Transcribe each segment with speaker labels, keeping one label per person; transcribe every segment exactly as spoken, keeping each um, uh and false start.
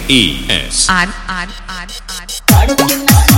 Speaker 1: E S
Speaker 2: R R R R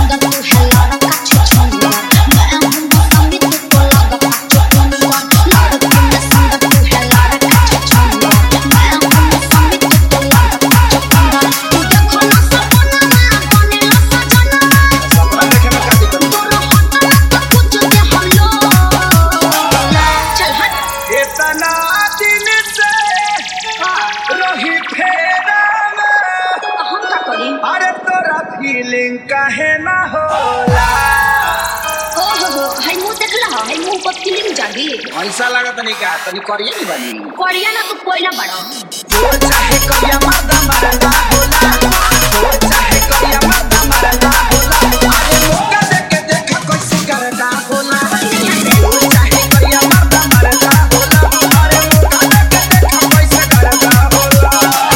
Speaker 3: अरे तोरा feeling काहे ना होला?
Speaker 4: ओ हो हो हाय मुंह देखला हाय मुंह पर फीलिंग जागी
Speaker 3: ऐसा लागत नहीं का तनी करिया नहीं बनी
Speaker 4: करिया ना तू कोयला बड़ा
Speaker 3: जो चाहे करिया मर्दा मरदा होला जो चाहे करिया मर्दा मरदा होला अरे मौका दे के देखा कैसे करदा होला जो चाहे करिया मर्दा मरदा होला अरे मौका दे के देखा कैसे करदा होला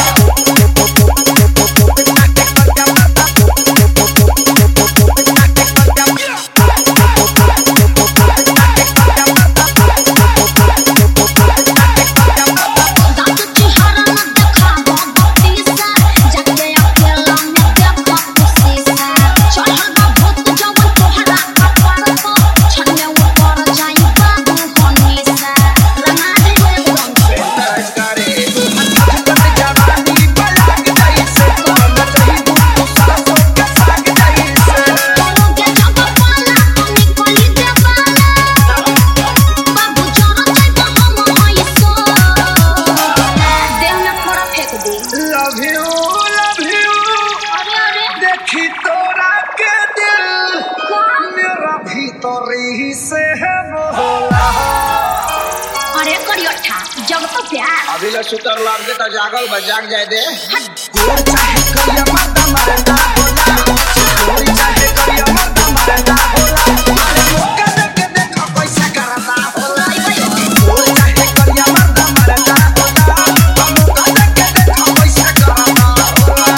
Speaker 4: अरे करियोठा जब तो प्यार
Speaker 3: अभी ले सुतर लाग दे त जागल बा जाग जाए दे जोर चाहे करिया मर्दा मरदा होला जोर चाहे करिया मर्दा मरदा होला अरे मौका दे के देखा कैसे करदा होला जोर चाहे करिया मर्दा मरदा होला मौका दे के देखा कैसे करदा होला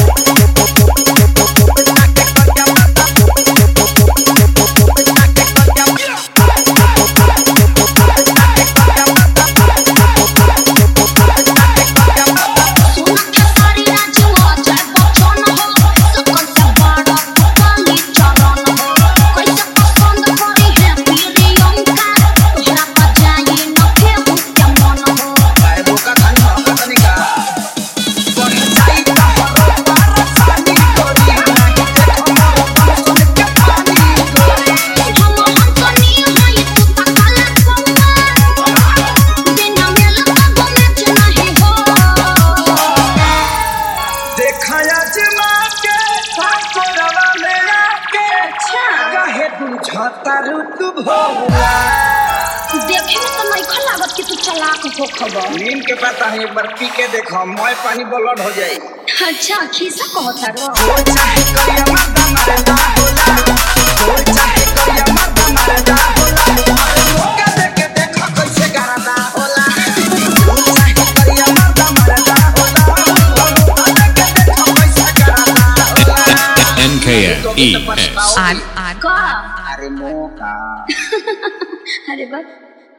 Speaker 4: देखे में तो नहीं लागत कि तू चालाक हो खबर
Speaker 3: नीम के पता है एक बार पी के देखो मोय पानी ब्लड हो जाए
Speaker 4: अच्छा खीसा कहता रो
Speaker 3: जो चाहे करिया मर्दा मरदा होला जो चाहे करिया मर्दा मरदा होला अरे मौका दे के देखा कैसे करदा होला जो चाहे करिया मर्दा मरदा होला मौका दे के देखा कैसे करदा होला
Speaker 1: N K E S
Speaker 2: R R
Speaker 4: का
Speaker 3: अरे मौका
Speaker 4: अरे बस